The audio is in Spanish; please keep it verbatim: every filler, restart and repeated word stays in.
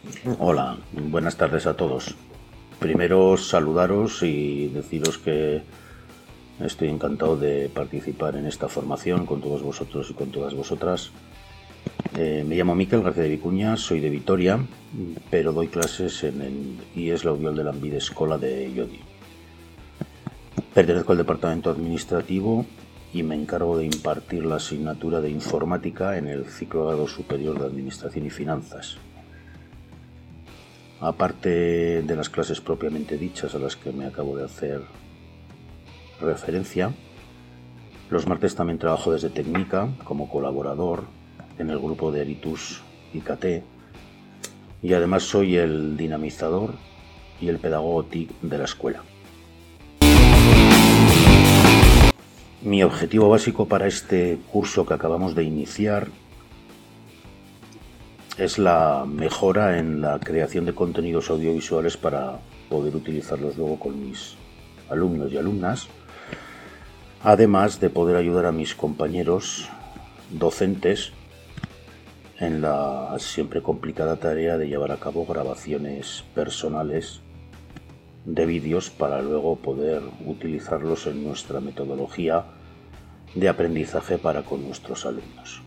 Hola, buenas tardes a todos. Primero saludaros y deciros que estoy encantado de participar en esta formación con todos vosotros y con todas vosotras. Eh, me llamo Miquel García de Vicuña, soy de Vitoria, pero doy clases en el I E S Laudiol de Lanbide Escola de Llodio. Pertenezco al departamento administrativo y me encargo de impartir la asignatura de informática en el ciclo de grado superior de Administración y Finanzas. Aparte de las clases propiamente dichas a las que me acabo de hacer referencia, los martes también trabajo desde Técnica como colaborador en el grupo de Eritus I C T y además soy el dinamizador y el pedagogo T I C de la escuela. Mi objetivo básico para este curso que acabamos de iniciar es la mejora en la creación de contenidos audiovisuales para poder utilizarlos luego con mis alumnos y alumnas, además de poder ayudar a mis compañeros docentes en la siempre complicada tarea de llevar a cabo grabaciones personales de vídeos para luego poder utilizarlos en nuestra metodología de aprendizaje para con nuestros alumnos.